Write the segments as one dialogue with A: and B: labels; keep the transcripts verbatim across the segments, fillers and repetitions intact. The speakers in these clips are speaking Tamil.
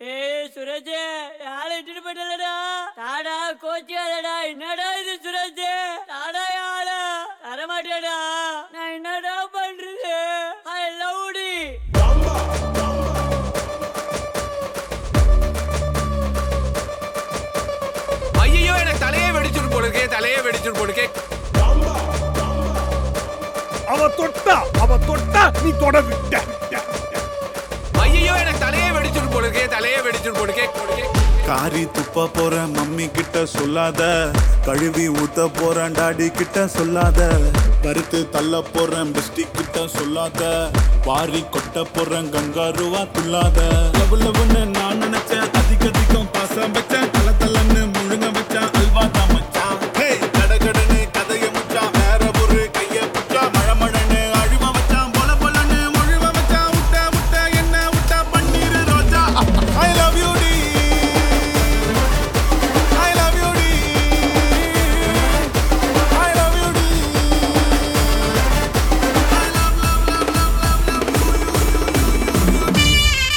A: ஏய் சுரஜ், யாரை இட்டுட்டு போயிட்டலடா? தாடா கோச்சியாதடா. என்னடா இது சுரஜ்? தாடா யாரா தரமாட்டேடா. நான் என்னடா பண்றது? ஐ லவ் டி.
B: ஐயோ, எனக்கு தலையே வெடிச்சுட்டு போடுக்கே, தலையே வெடிச்சுட்டு போடுக்கே.
C: அவ தொட்டா அவ தொட்டா நீ தொட விட்ட.
B: ஐயோ, எனக்கு தலையே வெடிச்சுட்டு போடுக்கே, தலையே வெடிச்சுட்டு போடுக்கே.
D: காரி துப்ப போற மம்மி கிட்ட சொல்லாத, கழுவி ஊத்த போறேன் டாடி கிட்ட சொல்லாத, வறுத்து தள்ள போறேன் பெஸ்டி கிட்ட சொல்லாத, வாரி கொட்ட போறேன் கங்காருவா துள்ளாத. லவ் லவ்னு நான் நினைச்சேன், அதிக அதிகம் பாசம் வச்சேன், தல தலன்னு முழுங்க வச்சேன், அல்வா தான் மச்சான். ஹே கட கடன்னு கதைய முச்சான், வேற ஒரு கைய புச்சா, மழை மழன்னு அழுவ வச்சான், பொல பொலன்னு முழுவ வச்சான், முட்டை முட்டை என்ன முட்டை பன்னீர் ரோஜா. ஐ லவ் யூ டி, ஐ லவ் யூ டி, ஐ லவ் யூ டி, I love love love love love love you you you you.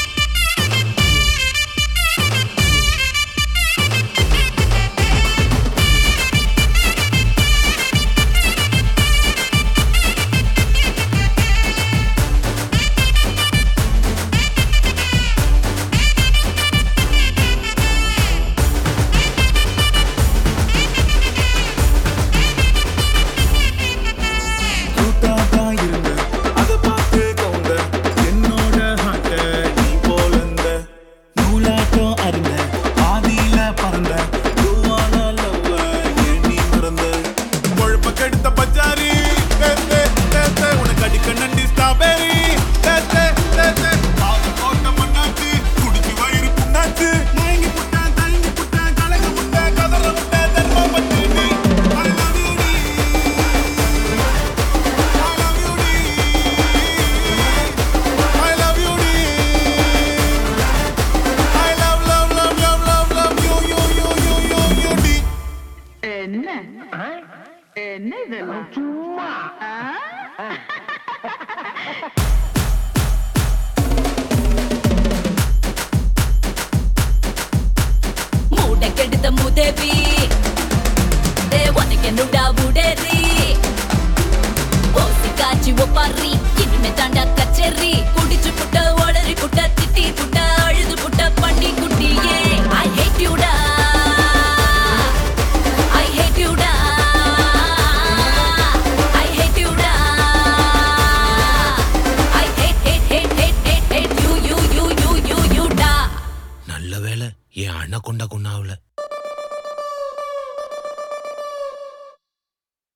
E: என்ன இதெல்லாம் சும்மா
F: மூட கெடுத்த முதவி உனக்கு என்னடா உடறி ஓசி காட்சி ஒப்பாரி இனிமே தாண்டா கச்சேரி குடிச்சு புட்ட ஒளறி புட்ட திட்டி புட்ட அழுது புட்ட பண்ணி குட்டியே ஐ ஹேட் யூடா ஐ ஹேட் யூடா ஐ ஹேட் யூடா I hate hate hate hate hate hate you you you you you you டா.
B: நல்ல வேளை என் அண்ணா கொண்டா கொண்டாவல.